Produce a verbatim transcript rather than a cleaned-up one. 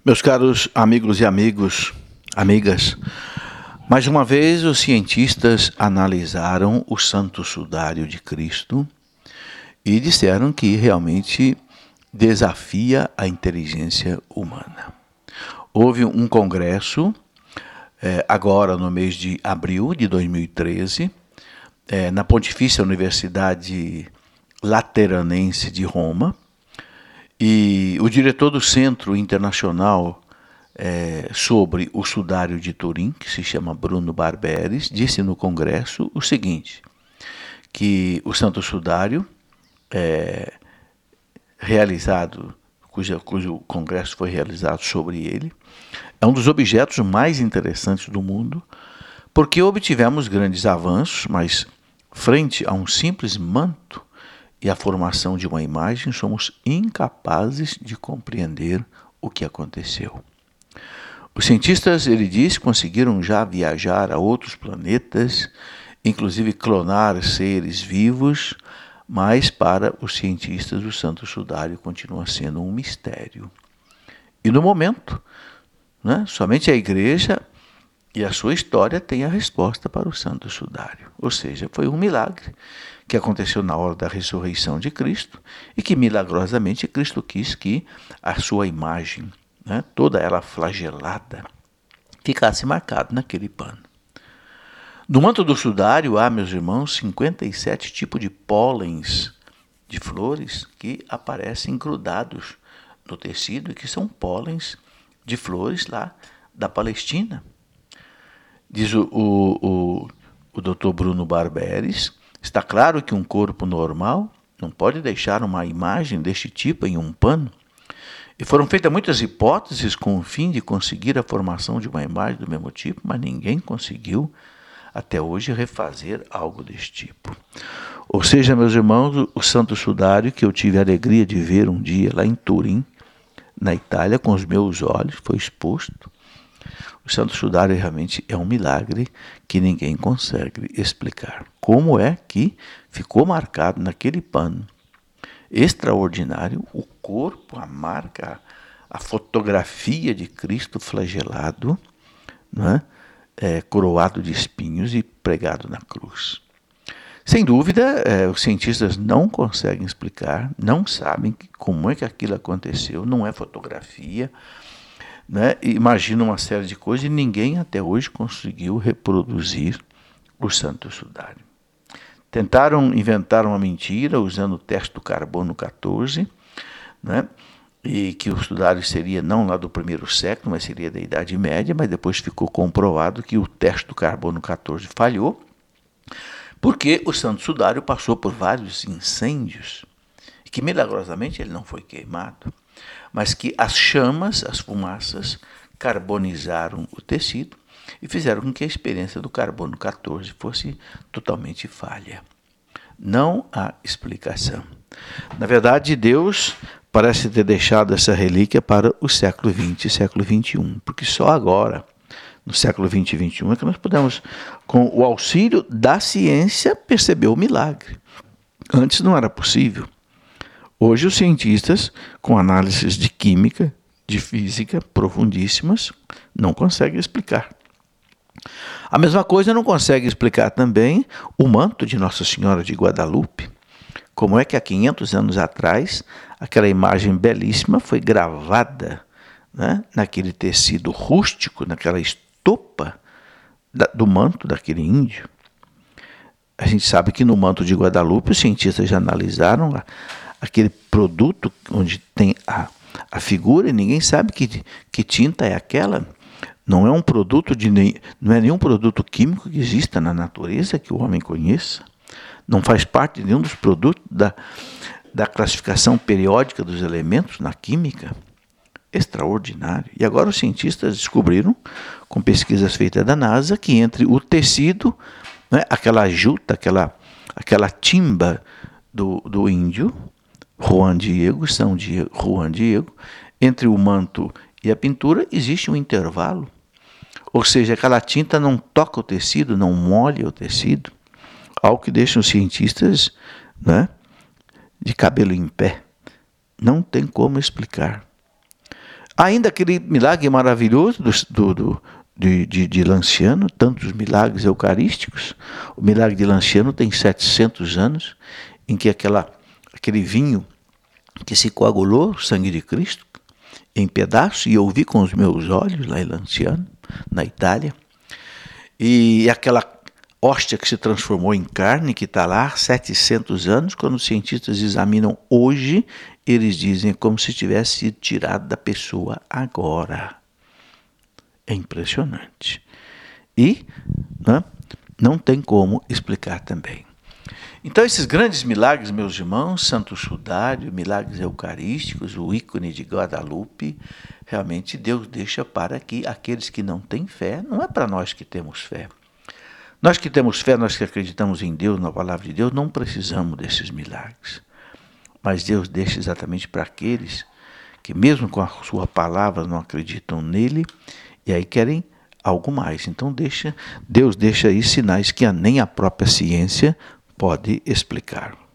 Meus caros amigos e amigos, amigas, mais uma vez os cientistas analisaram o Santo Sudário de Cristo e disseram que realmente desafia a inteligência humana. Houve um congresso, eh, agora no mês de abril de dois mil e treze, eh, na Pontifícia Universidade Lateranense de Roma, e o diretor do Centro Internacional é, sobre o Sudário de Turim, que se chama Bruno Barberis, disse no Congresso o seguinte, que o Santo Sudário, é, realizado, cujo, cujo congresso foi realizado sobre ele, é um dos objetos mais interessantes do mundo, porque obtivemos grandes avanços, mas frente a um simples manto, e a formação de uma imagem, somos incapazes de compreender o que aconteceu. Os cientistas, ele diz, conseguiram já viajar a outros planetas, inclusive clonar seres vivos, mas para os cientistas o Santo Sudário continua sendo um mistério. E no momento, né, somente a Igreja e a sua história têm a resposta para o Santo Sudário. Ou seja, foi um milagre que aconteceu na hora da ressurreição de Cristo e que milagrosamente Cristo quis que a sua imagem, né, toda ela flagelada, ficasse marcada naquele pano. No manto do sudário há, meus irmãos, cinquenta e sete tipos de pólens de flores que aparecem grudados no tecido e que são pólens de flores lá da Palestina. Diz o, o, o, o doutor Bruno Barberis, está claro que um corpo normal não pode deixar uma imagem deste tipo em um pano. E foram feitas muitas hipóteses com o fim de conseguir a formação de uma imagem do mesmo tipo, mas ninguém conseguiu até hoje refazer algo desse tipo. Ou seja, meus irmãos, o Santo Sudário que eu tive a alegria de ver um dia lá em Turim, na Itália, com os meus olhos, foi exposto. O Santo Sudário realmente é um milagre que ninguém consegue explicar. Como é que ficou marcado naquele pano extraordinário o corpo, a marca, a fotografia de Cristo flagelado, né, é, coroado de espinhos e pregado na cruz. Sem dúvida, é, os cientistas não conseguem explicar, não sabem como é que aquilo aconteceu, não é fotografia, né? Imagina uma série de coisas e ninguém até hoje conseguiu reproduzir o Santo Sudário. Tentaram inventar uma mentira usando o teste do carbono quatorze, né? E que o sudário seria não lá do primeiro século, mas seria da Idade Média, mas depois ficou comprovado que o teste do carbono quatorze falhou, porque o Santo Sudário passou por vários incêndios e que milagrosamente ele não foi queimado, mas que as chamas, as fumaças, carbonizaram o tecido e fizeram com que a experiência do carbono quatorze fosse totalmente falha. Não há explicação. Na verdade, Deus parece ter deixado essa relíquia para o século vinte e século vinte e um, porque só agora, no século vinte e vinte e um, é que nós podemos, com o auxílio da ciência, perceber o milagre. Antes não era possível. Hoje os cientistas, com análises de química, de física profundíssimas, não conseguem explicar. A mesma coisa não consegue explicar também o manto de Nossa Senhora de Guadalupe. Como é que há quinhentos anos atrás, aquela imagem belíssima foi gravada, né, naquele tecido rústico, naquela estopa da, do manto daquele índio. A gente sabe que no manto de Guadalupe os cientistas já analisaram a aquele produto onde tem a, a figura e ninguém sabe que, que tinta é aquela. Não é um produto de não é nenhum produto químico que exista na natureza que o homem conheça. Não faz parte de nenhum dos produtos da, da classificação periódica dos elementos na química. Extraordinário. E agora os cientistas descobriram, com pesquisas feitas da NASA, que entre o tecido, né, aquela juta, aquela, aquela timba do, do índio, Juan Diego, São Diego, Juan Diego, entre o manto e a pintura existe um intervalo. Ou seja, aquela tinta não toca o tecido, não molha o tecido, algo que deixa os cientistas, né, de cabelo em pé. Não tem como explicar. Ainda aquele milagre maravilhoso do, do, do, de, de, de Lanciano, tantos milagres eucarísticos. O milagre de Lanciano tem setecentos anos, em que aquela, aquele vinho que se coagulou, o sangue de Cristo, em pedaços, e eu vi com os meus olhos lá em Lanciano, na Itália, e aquela hóstia que se transformou em carne, que está lá há setecentos anos, quando os cientistas examinam hoje, eles dizem como se tivesse sido tirado da pessoa agora. É impressionante. E né, não tem como explicar também. Então esses grandes milagres, meus irmãos, Santo Sudário, milagres eucarísticos, o ícone de Guadalupe, realmente Deus deixa para que aqueles que não têm fé, não é para nós que temos fé. Nós que temos fé, nós que acreditamos em Deus, na palavra de Deus, não precisamos desses milagres. Mas Deus deixa exatamente para aqueles que mesmo com a sua palavra não acreditam nele e aí querem algo mais. Então deixa, Deus deixa aí sinais que nem a própria ciência pode explicar.